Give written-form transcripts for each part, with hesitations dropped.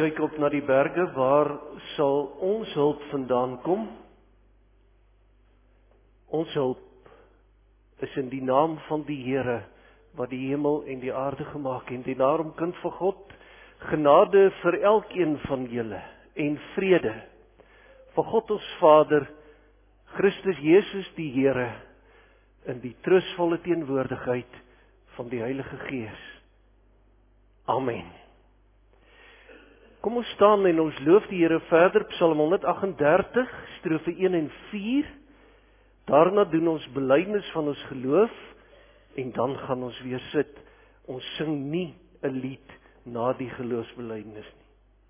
kyk op na die berge, waar sal ons hulp vandaan kom? Ons hulp is in die naam van die Here, wat die hemel en die aarde gemaak het. En daarom, kind van God, genade vir elkeen van julle, en vrede, van God ons Vader, Christus Jesus die Here, in die trustvolle teenwoordigheid van die Heilige Gees. Amen. Kom ons staan en ons loof die Here verder, Psalm 138, strofe 1 en 4. Daarna doen ons belydenis van ons geloof, en dan gaan ons weer sit. Ons sing nie 'n lied na die geloofsbelydenis nie.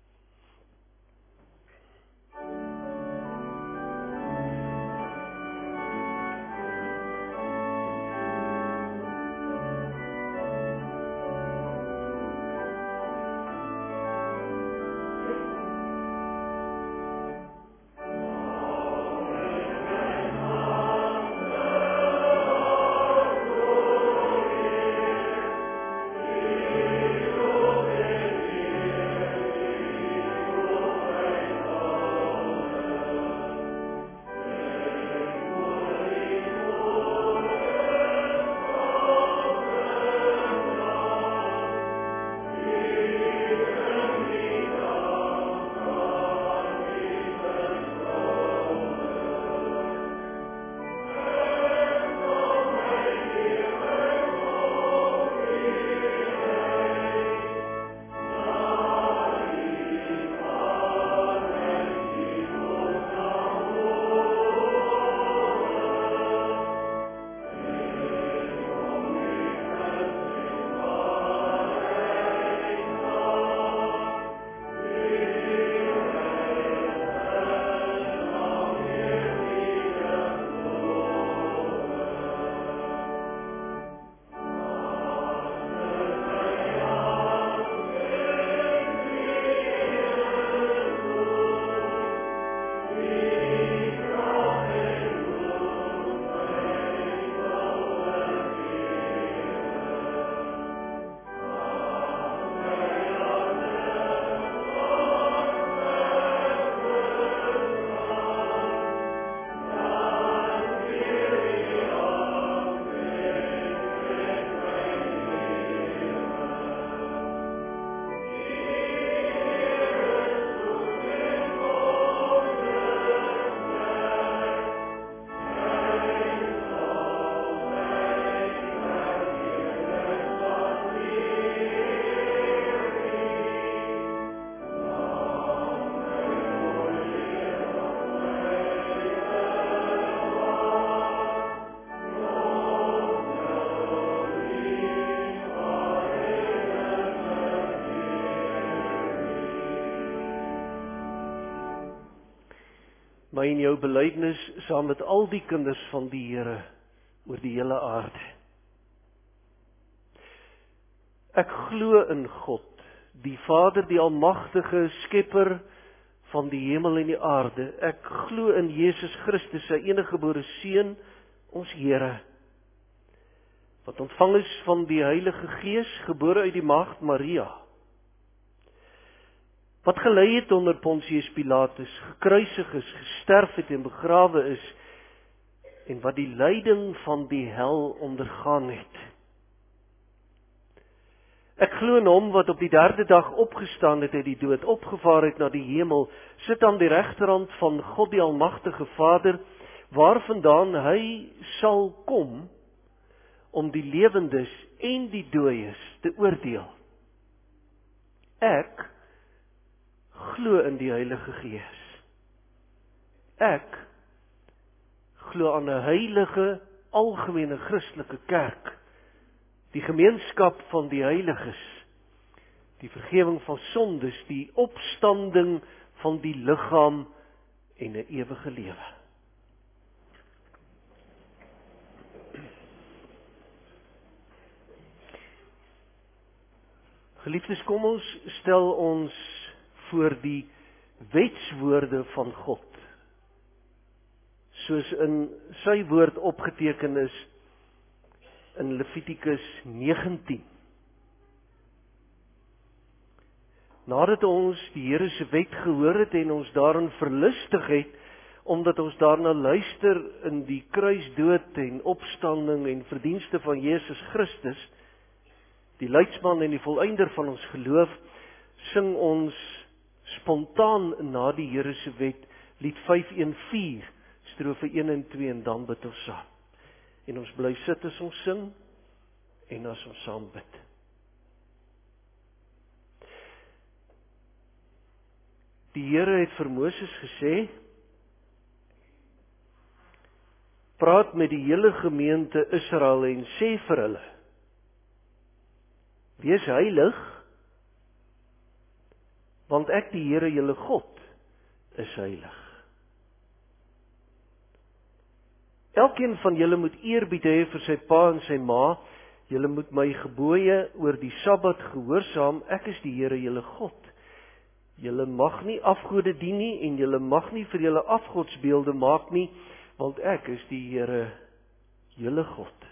My en jou belydenis saam met al die kinders van die Here oor die hele aarde. Ek glo in God, die Vader, die almagtige skepper van die hemel en die aarde. Ek glo in Jesus Christus, sy eniggebore Seun, ons Here, wat ontvang is van die Heilige Gees, gebore uit die maagd Maria, wat gelei het onder Pontius Pilatus, gekruisig is, gesterf het en begrawe is, en wat die lyding van die hel ondergaan het. Ek glo in hom wat op die 3de dag opgestaan het uit die dood, opgevaar het na die hemel, sit aan die regterhand van God die almagtige Vader, waarvandaan hy sal kom om die lewendes en die dooies te oordeel. Ek glo in die Heilige Gees. Ek glo aan 'n heilige, algemene Christelike kerk, die gemeenskap van die heiliges, die vergifnis van sondes, die opstanding van die liggaam en 'n ewige lewe. Geliefdes, kom ons stel ons voor die wetswoorde van God, soos in sy woord opgeteken is in Levitikus 19. Nadat ons die Here se wet gehoor het en ons daarin verlustig het, omdat ons daarna luister in die kruisdood en opstanding en verdienste van Jesus Christus, die leidsman en die volëinder van ons geloof, sing ons spontaan na die Here se wet lied 514, strofe 1 en 2 en dan bid ons saam. En ons bly sit as ons sing en as ons saam bid. Die Here het vir Moses gesê, praat met die hele gemeente Israel en sê vir hulle, wees heilig, want ek die Here julle God is heilig. Elkeen van julle moet eerbied hê vir sy pa en sy ma, julle moet my gebooie oor die Sabbat gehoorsaam, ek is die Here julle God. Julle mag nie afgode dien nie en julle mag nie vir julle afgodsbeelde maak nie, want ek is die Here julle God.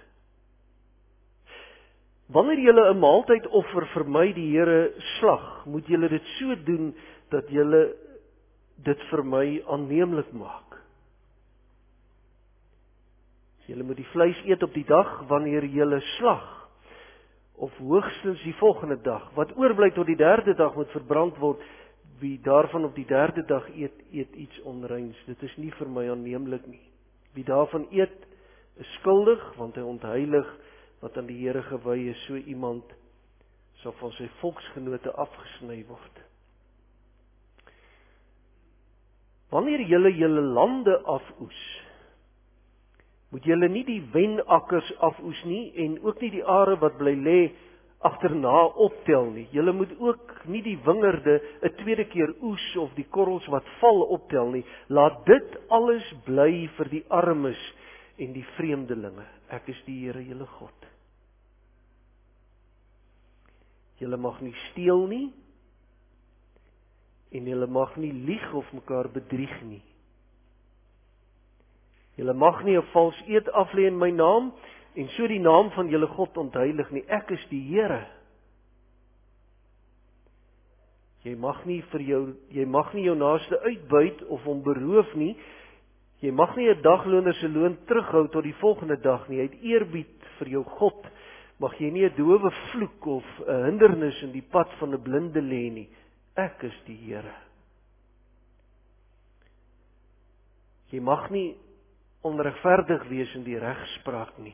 Wanneer julle 'n maaltydoffer vir my die Here slag, moet julle dit so doen dat julle dit vir my aanneemlik maak. Julle moet die vleis eet op die dag wanneer julle slag, of hoogstens die volgende dag. Wat oorbly tot die derde dag moet verbrand word. Wie daarvan op die derde dag eet, eet iets onreins. Dit is nie vir my aanneemlik nie. Wie daarvan eet, is skuldig, want hy ontheilig wat aan die Here gewy is. So iemand sal van sy volksgenote afgesny word. Wanneer julle julle lande afoes, moet julle nie die wenakkers afoes nie, en ook nie die are wat bly lê agterna optel nie. Julle moet ook nie die wingerde 'n tweede keer oes of die korrels wat val optel nie. Laat dit alles bly vir die armes en die vreemdelinge. Ek is die Here julle God. Julle mag nie steel nie en julle mag nie lieg of mekaar bedrieg nie. Julle mag nie 'n vals eed aflê in my naam en so die naam van julle God ontheilig nie. Ek is die Here. Jy mag nie jou naaste uitbuit of hom beroof nie. Jy mag nie 'n dagloner se loon terughou tot die volgende dag nie. Uit eerbied vir jou God mag jy nie 'n dowe vloek of 'n hindernis in die pad van 'n blinde lê nie. Ek is die Here. Jy mag nie onregverdig wees in die regspraak nie.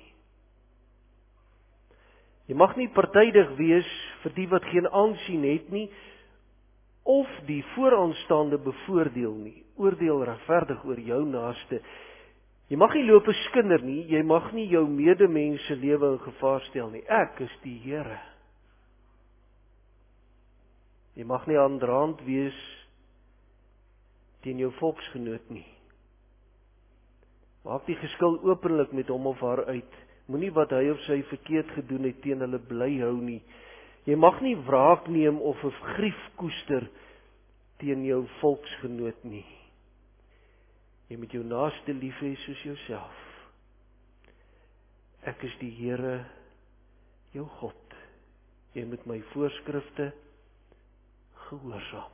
Jy mag nie partydig wees vir die wat geen aansien het nie, of die vooraanstaande bevoordeel nie. Oordeel regverdig oor jou naaste. Jy mag nie loop skinder nie, jy mag nie jou medemens se lewe in gevaar stel nie. Ek is die Here. Jy mag nie aandraand wees teen jou volksgenoot nie. Maak die geskil openlik met hom of haar uit. Moenie wat hy of sy verkeerd gedoen het teen hulle bly hou nie. Jy mag nie wraak neem of 'n grief koester teen jou volksgenoot nie. Jy moet jou naaste lief hê soos jouself. Ek is die Here, jou God. Jy moet my voorskrifte gehoorsaam.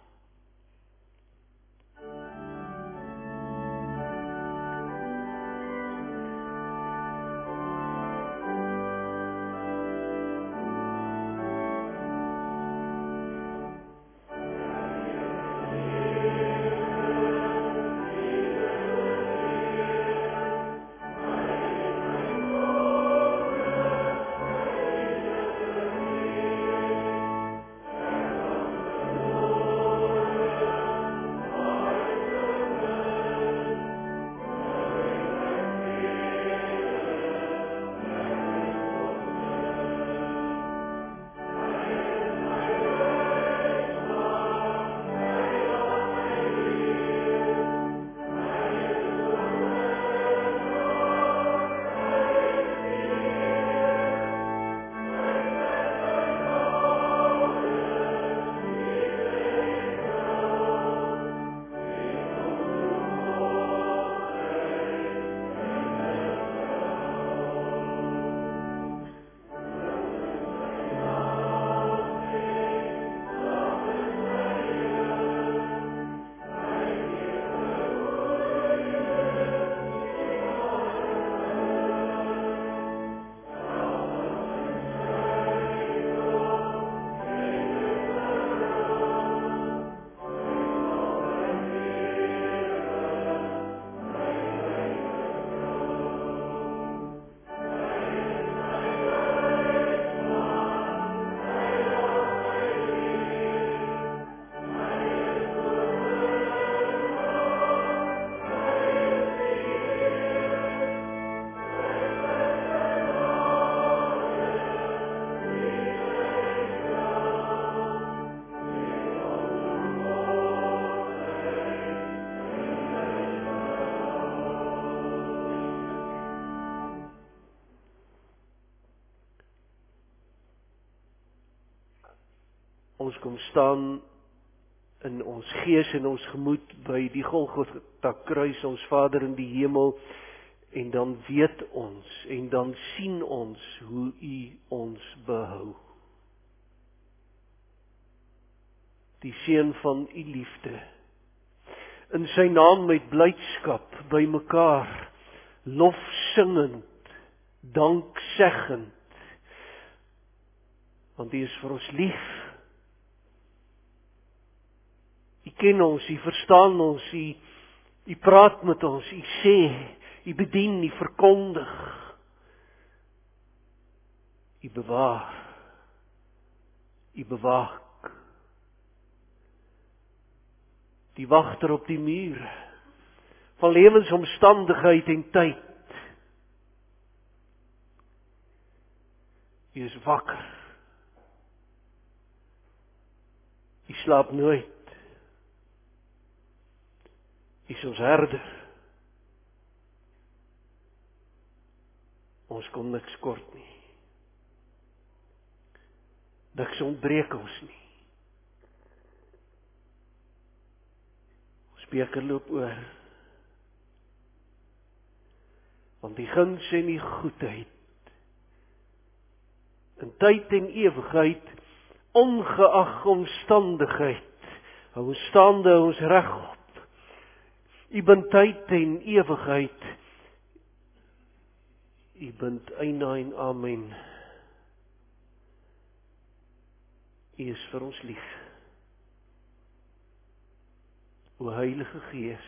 Ons kom staan in ons gees en ons gemoed by die Golgotha kruis, ons Vader in die hemel, en dan weet ons, en dan sien ons hoe U ons behou. Die seën van U liefde, in sy naam met blydskap by mekaar, lofsingend, dankseggend, want U is vir ons lief. U ken ons, U verstaan ons, U praat met ons, U sê, U bedien, U verkondig, U bewaar, U bewaak. Die wagter op die muur van lewensomstandigheid en tyd. U is wakker. U slaap nooit. U is ons herder. Ons kom niks kort nie. Niks ontbreek ons nie. Ons beker loop oor. Want die guns en die goedheid, in tyd en ewigheid, ongeag omstandigheid, hou ons staande, hou ons regop. U bind tyd en ewigheid. U bind einde en amen. U is vir ons lief. O Heilige Gees,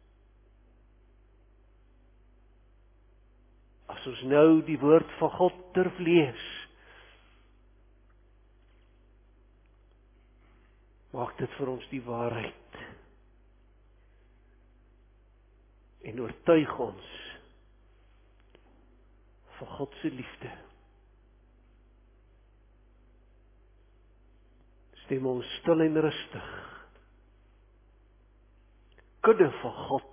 as ons nou die woord van God durf lees, maak dit vir ons die waarheid en oortuig ons van God se liefde. Stem ons stil en rustig, kudde van God,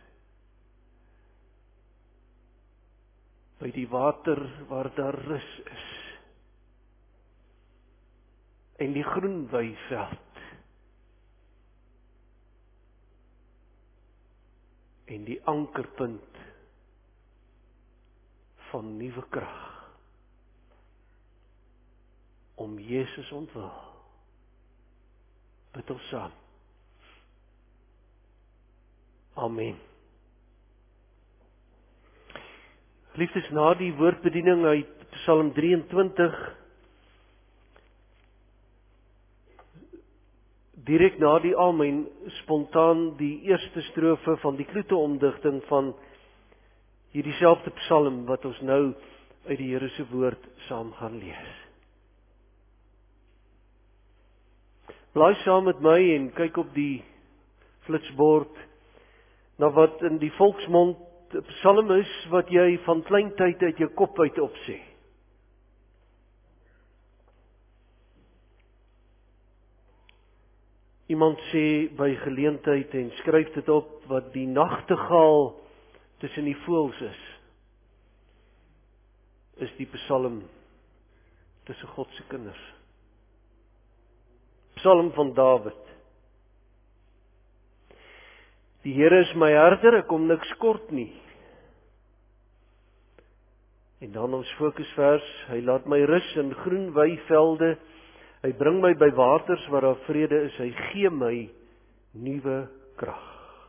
by die water waar daar rus is, en die groen weiveld, en die ankerpunt van nuwe krag, om Jesus ontwil. Bid ons saam. Amen. Liefdes, na die woordbediening uit Psalm 23, direk na die Amen, spontaan die eerste strofe van die kloete-omdigting van hierdie selfde Psalm wat ons nou uit die Here se woord saam gaan lees. Blaai saam met my en kyk op die flitsbord na wat in die volksmond 'n Psalm is wat jy van klein tyd uit jou kop uit opsê. Iemand sê by geleentheid en skryf dit op, wat die nagtegaal tussen die voëls is die Psalm tussen God se kinders. Psalm van Dawid. Die Here is my herder, ek kom niks kort nie. En dan ons fokusvers, hy laat my rus in groen weivelde, hy bring my by waters waar daar vrede is, hy gee my nuwe krag.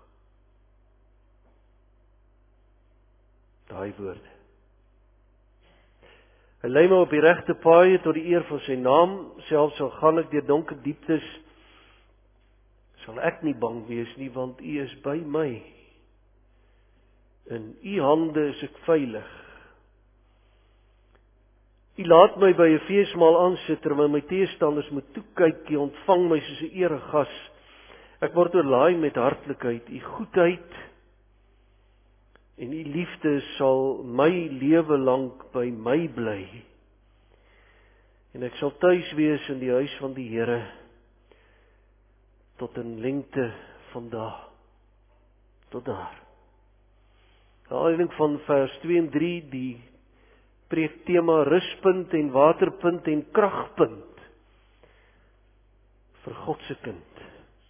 Daai woorde. Hy lei my op die regte paaie tot die eer van sy naam, selfs al gaan ek deur donker dieptes, sal ek nie bang wees nie, want U is by my. In U hande is ek veilig. U laat my by 'n feesmaal aansit, terwyl my teestanders moet toekyk, U ontvang my soos 'n eregas. Ek word oorlaai met hartlikheid, U goedheid en U liefde sal my lewe lank by my bly. En ek sal tuis wees in die huis van die Here tot in lengte van dae, tot daar. Na aanleiding van vers 2 en 3, die preektema ruspunt en waterpunt en kragpunt. vir God se kind.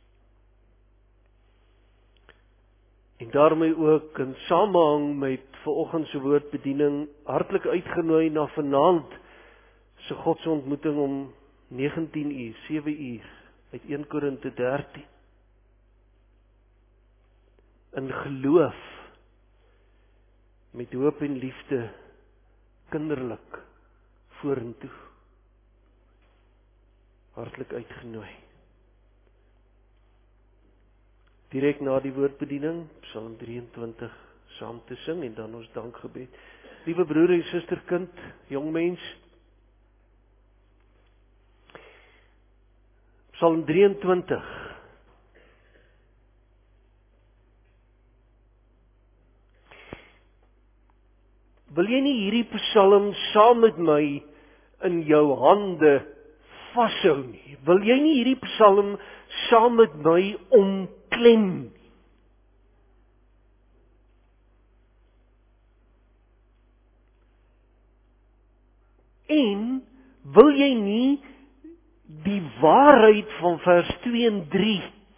En daarmee ook in samehang met vanoggend se woordbediening hartlik uitgenooi na vanaand se godsontmoeting om 19 uur, 7 uur uit 1 Korinte 13. In geloof met hoop en liefde kinderlik vorentoe. Hartlik uitgenooi. Direk na die woordbediening, Psalm 23 saam te sing en dan ons dankgebed. Liewe broer en suster kind, jong mens, Psalm 23. Wil jy nie hierdie Psalm saam met my in jou hande vashou nie? Wil jy nie hierdie Psalm saam met my omklem nie? En wil jy nie die waarheid van vers 2 en 3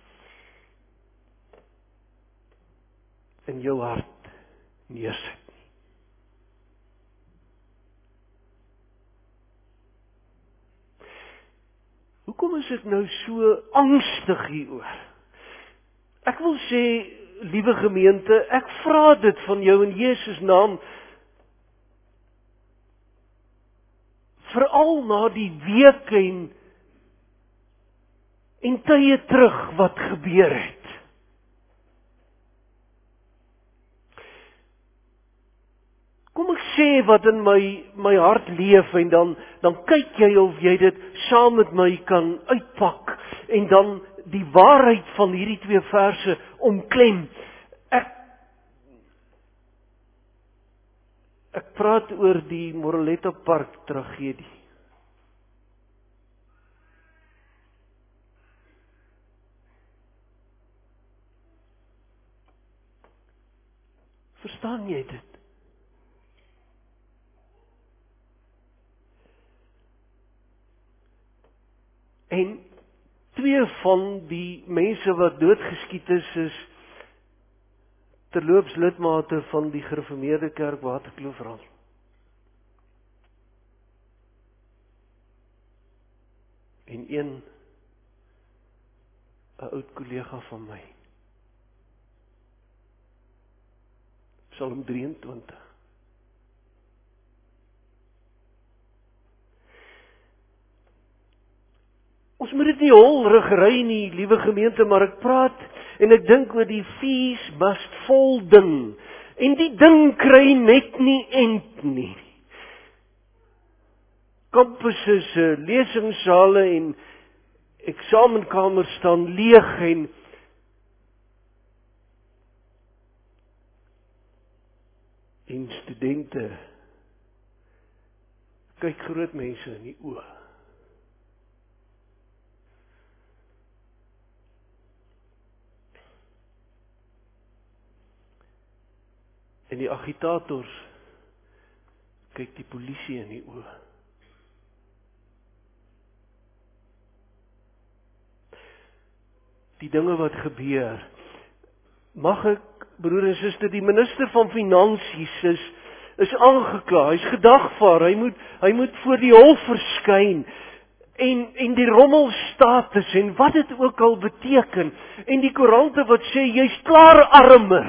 in jou hart neersit? Hoekom is ek nou so angstig hieroor? Ek wil sê, liewe gemeente, ek vra dit van jou in Jesus naam, veral na die weke en tye terug wat gebeur het. Kom ek sê wat in my hart leef en dan kyk jy of jy dit saam met my kan uitpak en dan die waarheid van hierdie 2 verse omklem. Ek praat oor die Moreletta Park tragedie. Verstaan jy dit? En 2 van die mense wat doodgeskiet is terloops lidmate van die gereformeerde kerk Waterkloofrand. En 'n oud kollega van my. Psalm 23. Ons moet dit nie holrig ry nie, liewe gemeente, maar ek praat en ek dink oor die fees must fall ding. En die ding kry net nie end nie. Campusse, lesingssale en eksamenkamers staan leeg en studente kyk groot mense in die oë. En die agitators kyk die polisie in die oë. Die dinge wat gebeur, mag ek, broer en suster, die minister van Finansies is aangekla, hy is gedagvaar, hy moet voor die hof verskyn, en die rommelstatus, en wat dit ook al beteken, en die koerante wat sê, jy's klaar armer.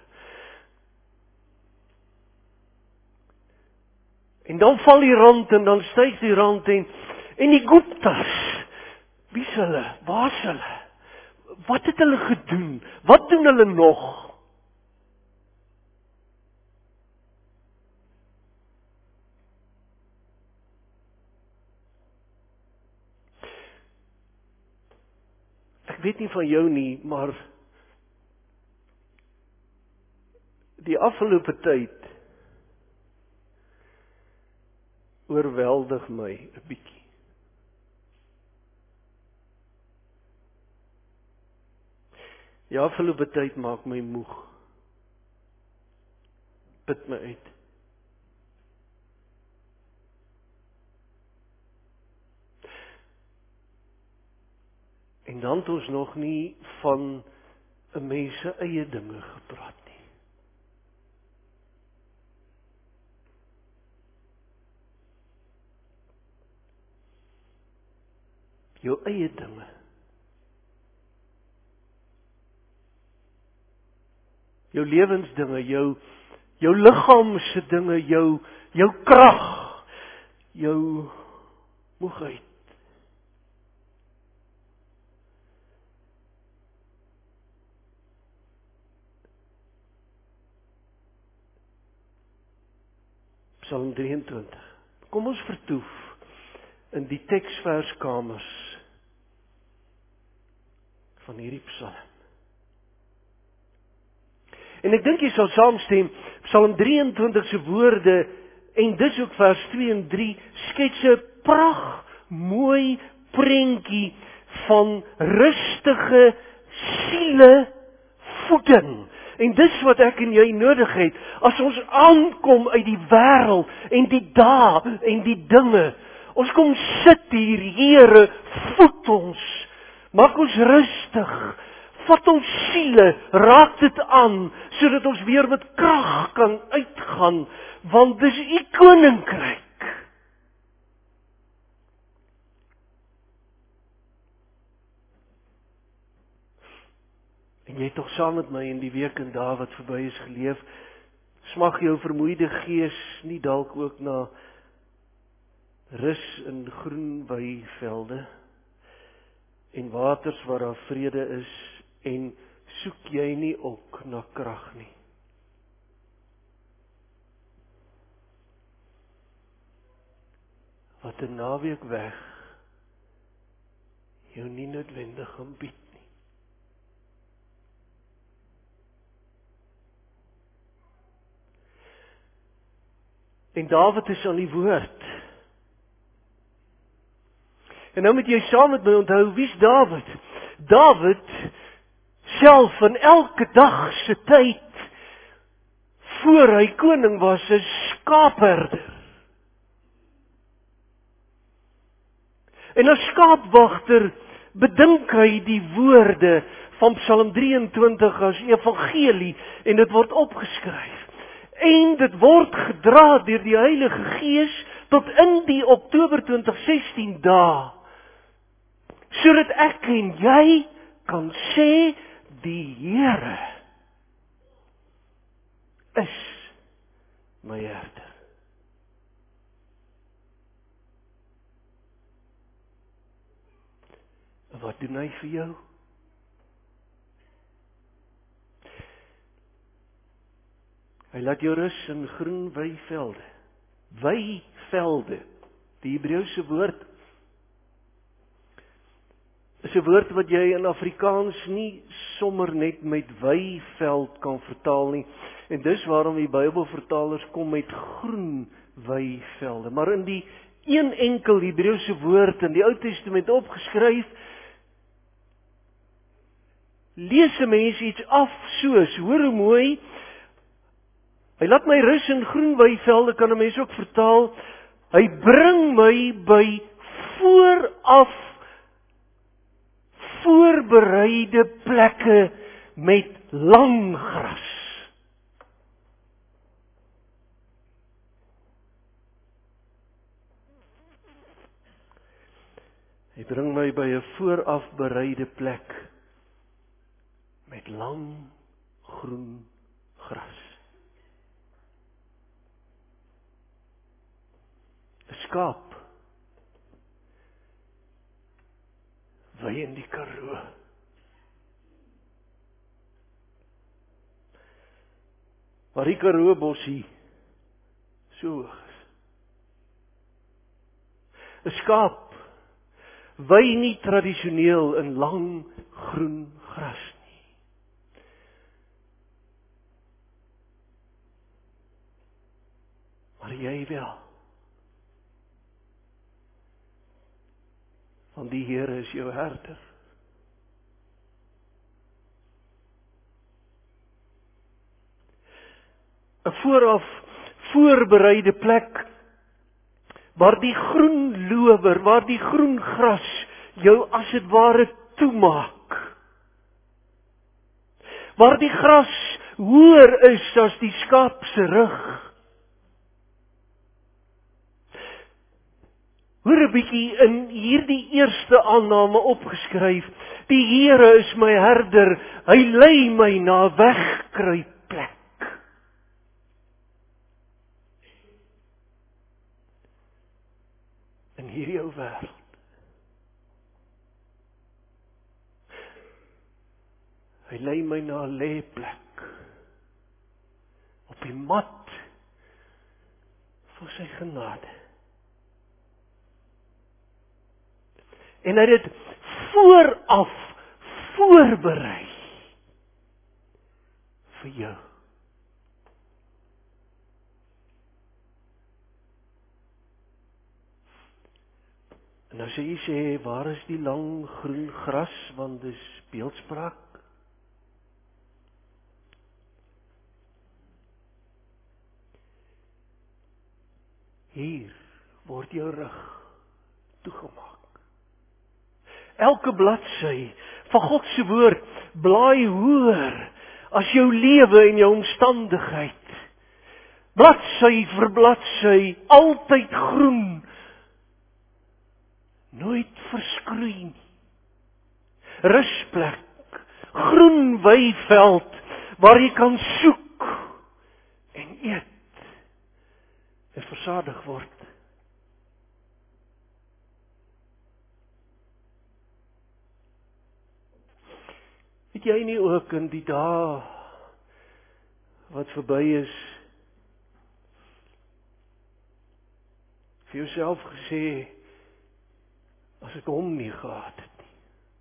En dan val die rand, en dan styg die rand, en die Guptas, wie is hulle, waar is hulle? Wat het hulle gedoen? Wat doen hulle nog? Ek weet nie van jou nie, maar die afgelope tyd oorweldig my 'n bietjie. Die afgelope tyd maak my moeg. Put my uit. En dan het ons nog nie van 'n mens se eie dinge gepraat nie. Jou eie dinge. Jou lewensdinge, jou liggaamse dinge, jou krag, jou moegheid. Psalm 23. Kom ons vertoef in die teksverskamers van hierdie psalm. En ek dink jy sal saamstem, Psalm 23 se woorde, en dis ook vers 2 en 3, skets 'n mooi prentjie van rustige sielevoeding. En dis wat ek en jy nodig het, as ons aankom uit die wêreld, en die dae, en die dinge. Ons kom sit hier, Here, voed ons, maak ons rustig, vat ons siele, raak dit aan, sodat ons weer met krag kan uitgaan, want dis U koninkryk. En jy het tog saam met my in die week en dae wat verby is geleef, smag jou vermoeide gees nie dalk ook na rus in groen weivelde en waters waar daar vrede is, en soek jy nie ook na krag nie? Wat 'n naweek weg jou nie noodwendig gaan bied nie. En Dawid is aan die woord. En nou moet jy saam met my onthou, wie's Dawid? Dawid self van elke dag se tyd voor hy koning was 'n skaapherder. En as skaapwagter bedink hy die woorde van Psalm 23 as evangelie en dit word opgeskryf. En dit word gedra deur die Heilige Gees tot in die Oktober 2016 dae. Sodat ek en jy kan sê, die Here is my herder. En wat doen hy vir jou? Hy laat jou rus in groen weivelde. Weivelde, die Hebreëse woord, is 'n woord wat jy in Afrikaans nie sommer net met weiveld kan vertaal nie. En dis waarom die Bybelvertalers kom met groen weivelde. Maar in die een enkel Hebreëse woord in die Ou Testament opgeskryf, lees 'n mens iets af soos, hoor hoe mooi, hy laat my rus in groen weivelde, kan 'n mens ook vertaal, hy bring my by vooraf voorbereide plekke met lang gras. Hy bring my by 'n vooraf bereide plek met lang groen gras. 'n Skaap wy in die Karoo. Waar die Karoo bossie so hoog is. 'n Skaap wy nie tradisioneel in lang groen gras nie. Maar jy wel. Want die Here is jou herder. ‘n vooraf voorbereide plek waar die groen lower, waar die groen gras jou as dit ware toemaak. Waar die gras hoër is as die skaap se rug. Hoor 'n bietjie in hierdie eerste aanname opgeskryf. Die Here is my herder, hy lei my na 'n wegkruipplek. In hierdie ou wêreld. Hy lei my na 'n lêplek. Op die mat van sy genade. En hy het dit vooraf voorberei vir jou. En as jy sê, waar is die lang groen gras, want dis beeldspraak? Hier word jou rug toegemaak. Elke bladsy van God se woord blaai hoër as jou lewe en jou omstandigheid. Bladsy vir bladsy, altyd groen. Nooit verskroei nie. Rusplek, groen weiveld waar jy kan soek en eet en versadig word. Het jy nie ook in die dae wat verby is vir jouself gesê, as ek hom nie gehad het nie,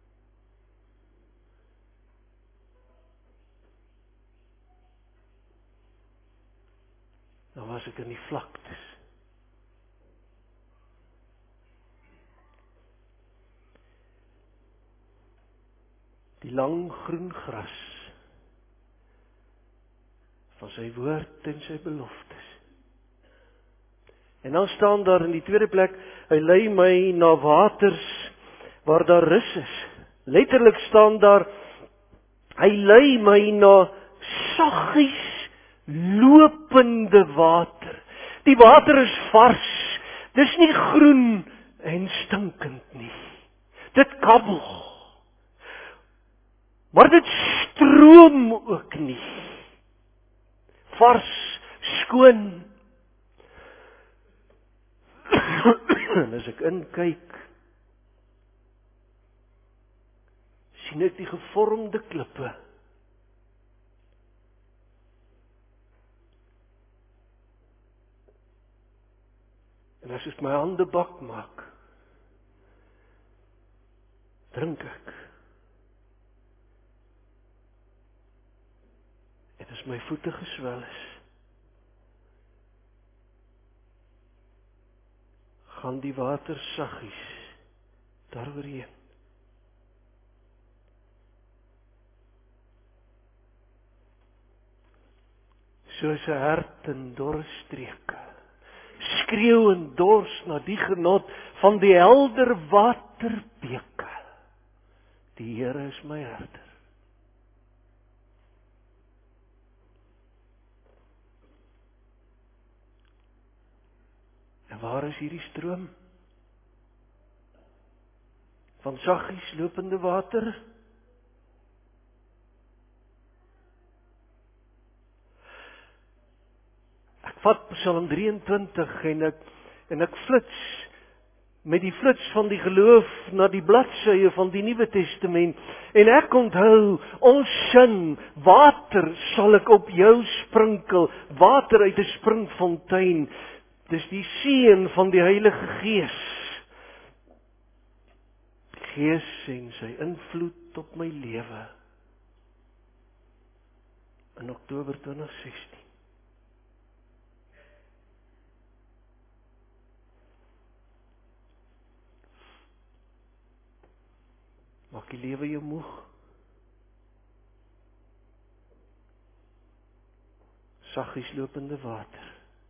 dan was ek in die vlaktes. Die lang groen gras van sy woord en sy beloftes. En dan staan daar in die tweede plek, hy lei my na waters waar daar rus is. Letterlik staan daar, hy lei my na saggies lopende water. Die water is vars, dis nie groen en stinkend nie. Dit kabbel. Maar dit stroom ook nie. Vars, skoon. En as ek inkyk, sien ek die gevormde klippe. En as ek my hande bak maak, drink ek. En as my voete geswel is, gaan die water saggies daaroorheen. Soos 'n hert in dorre streke, skreeu en dors na die genot van die helder waterbeke. Die Here is my herder. En waar is hierdie stroom? Van saggies lopende water? Ek vat Psalm 23 en ek flits met die flits van die geloof na die bladsye van die Nuwe Testament. En ek onthou, ons sing, water sal ek op jou sprinkel, water uit 'n springfontein. Dis die seën van die Heilige Gees. Gees en sy invloed op my lewe. In Oktober 2016. Maak die lewe jou moeg? Saggies lopende water.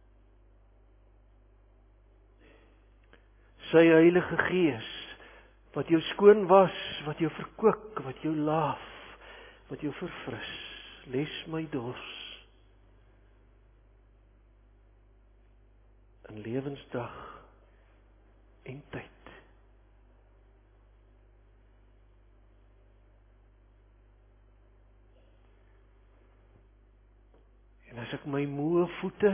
Sy Heilige Gees wat jou skoon was, wat jou verkoop, wat jou laaf, wat jou verfris. Les my dors in lewensdag en tyd. En as ek my moe voete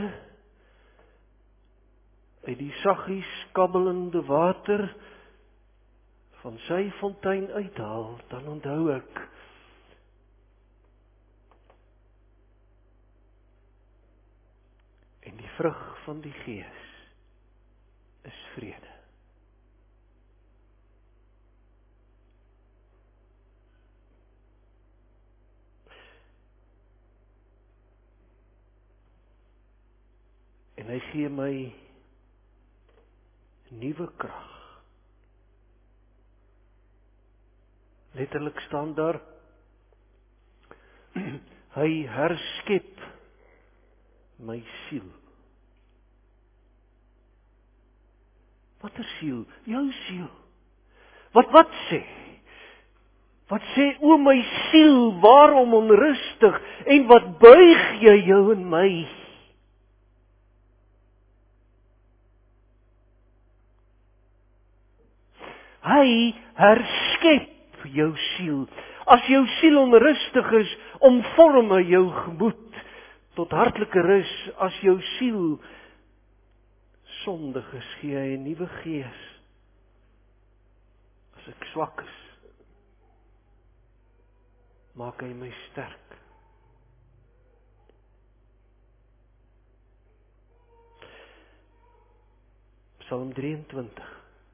uit die saggies kabbelende water van sy fontein uithaal, dan onthou ek en die vrug van die Gees is vrede. En hy gee my nuwe krag. Letterlik staan daar, hy herskep my siel. Watter siel? Jou siel. Wat sê? Wat sê, o my siel, waarom onrustig, en wat buig jy jou in my? Hy herskep jou siel. As jou siel onrustig is, omvorm hy jou gemoed tot hartlike rus. As jou siel sondig is, gee hy 'n nuwe gees. As ek swak is, maak hy my sterk. Psalm 23.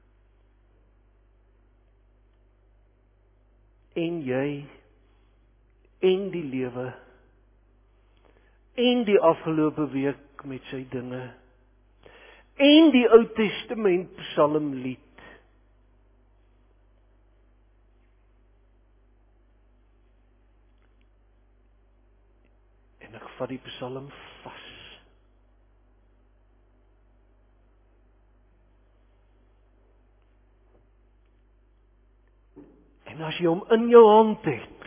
En jy, en die lewe, en die afgelope week met sy dinge, en die Ou Testament psalmlied. En ek vat die psalm vas. En as jy hom in jou hand het,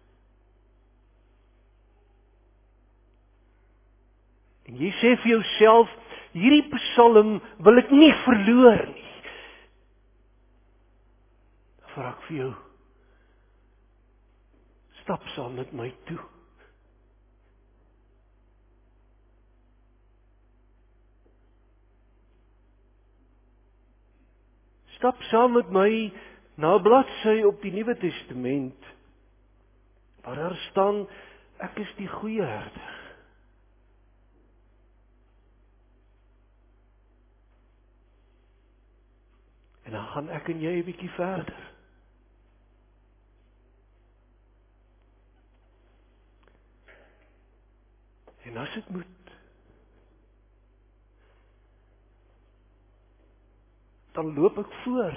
en jy sê vir jouself, hierdie psalm wil ek nie verloor nie, dan vra ek vir jou, stap saam met my toe. Stap saam met my na 'n bladsy op die Nuwe Testament, waar daar staan, ek is die goeie herder. En dan gaan ek en jy 'n bietjie verder. En as dit moet, dan loop ek voor.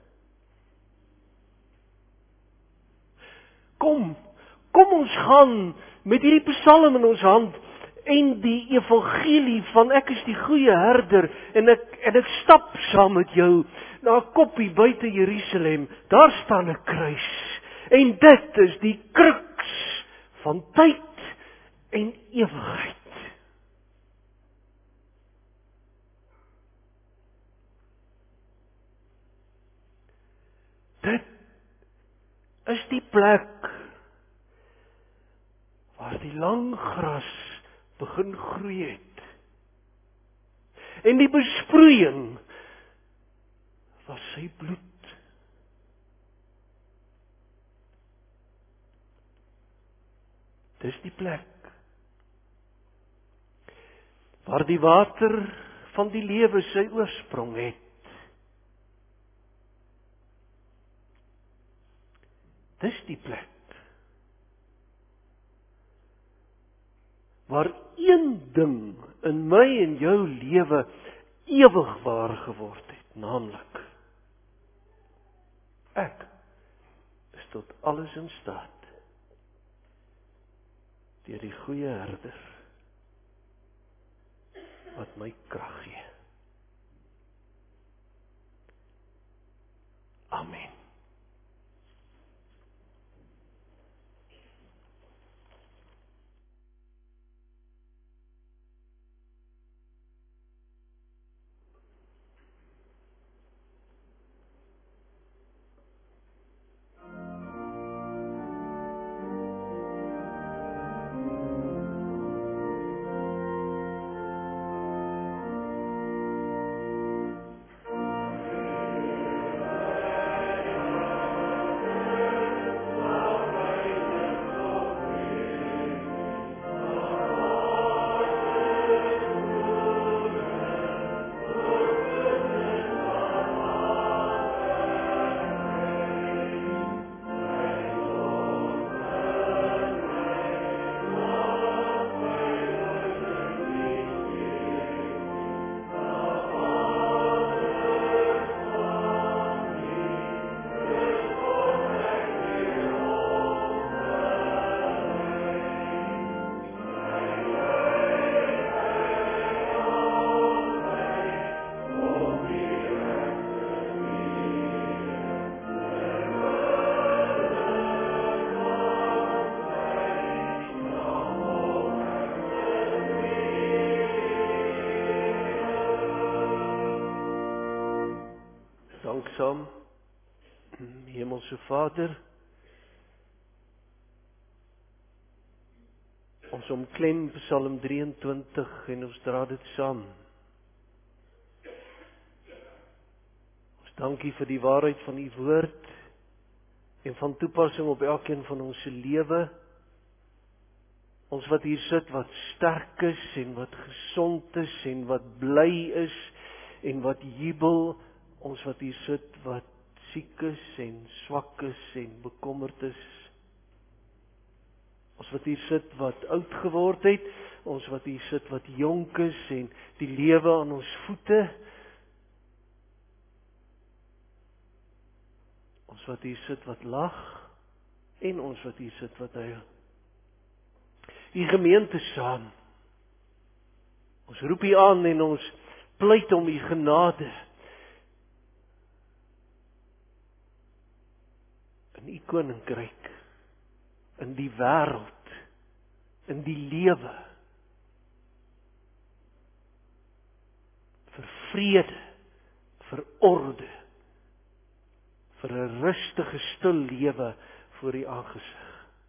Kom ons gaan met hierdie psalm in ons hand en die evangelie van ek is die goeie herder en ek stap saam met jou na 'n koppie buite Jerusalem. Daar staan 'n kruis en dit is die kruks van tyd en ewigheid. Dit is die plek waar die lang gras begin groei het. En die besproeiing was sy bloed. Dis die plek waar die water van die lewe sy oorsprong het. Dis die plek waar een ding in my en jou lewe ewig waar geword het, naamlik ek is tot alles in staat deur die goeie herder wat my krag gee. Amen. saam. Hemelse Vader, ons omklem Psalm 23 en ons dra dit saam. Ons dankie vir die waarheid van u woord en van toepassing op elkeen van ons se lewe. Ons wat hier sit, wat sterk is en wat gesond is en wat bly is en wat jubel. Ons wat hier sit, wat siek is en swak is en bekommerd is. Ons wat hier sit, wat oud geword het. Ons wat hier sit, wat jonk is en die lewe aan ons voete. Ons wat hier sit, wat lag en ons wat hier sit, wat huil. Die gemeente saam. Ons roep u aan en ons pleit om u genade. In u koninkryk, in die wêreld, in die lewe, vir vrede, vir orde, vir 'n rustige, stil lewe voor u aangesig.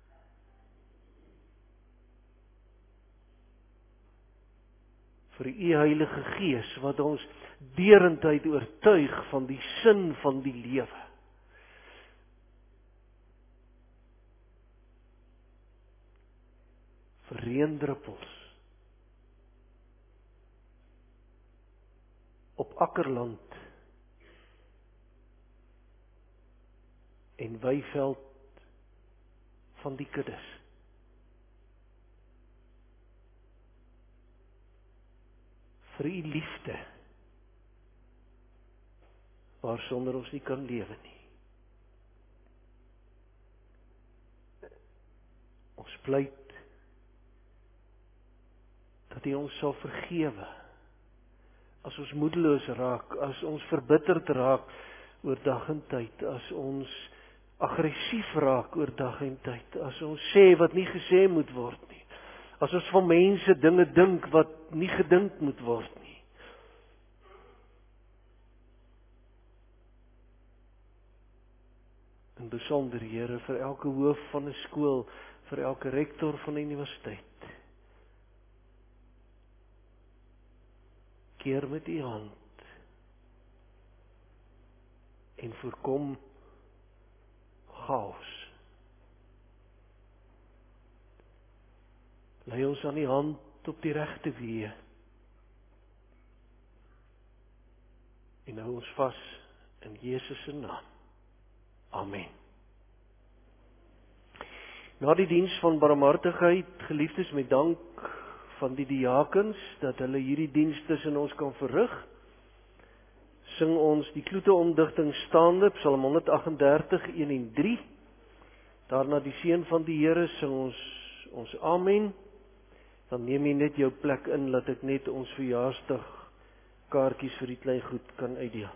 Vir u Heilige Gees wat ons deurentyd oortuig van die sin van die lewe. Vir reendruppels op akkerland en weiveld van die kuddes. Vir u liefde waarsonder ons nie kan lewe nie. Ons pleit dat u ons sal vergewe as ons moedeloos raak, as ons verbitterd raak oor dag en tyd, as ons aggressief raak oor dag en tyd, as ons sê wat nie gesê moet word nie, as ons van mense dinge dink wat nie gedink moet word nie. In besonder, Here, vir elke hoof van 'n skool, vir elke rektor van 'n universiteit. Keer met u hand en voorkom chaos. Lei ons aan die hand op die regte weë en hou ons vas in Jesus se naam. Amen. Na die diens van barmhartigheid, geliefdes, met dank van die diakens dat hulle hierdie diens tussen ons kan verrig, sing ons die kloeteomdigting staande, Psalm 138, 1 en 3. Daarna die seën van die Here sing ons amen. Dan neem jy net jou plek in, laat ek net ons verjaarsdag kaartjies vir die klein goed kan uitdeel.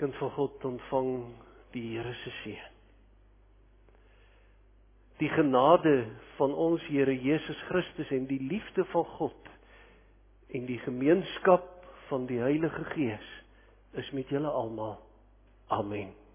kind van God, ontvang die Here se seën. Die genade van ons Here Jesus Christus en die liefde van God en die gemeenskap van die Heilige Gees is met julle almal. Amen.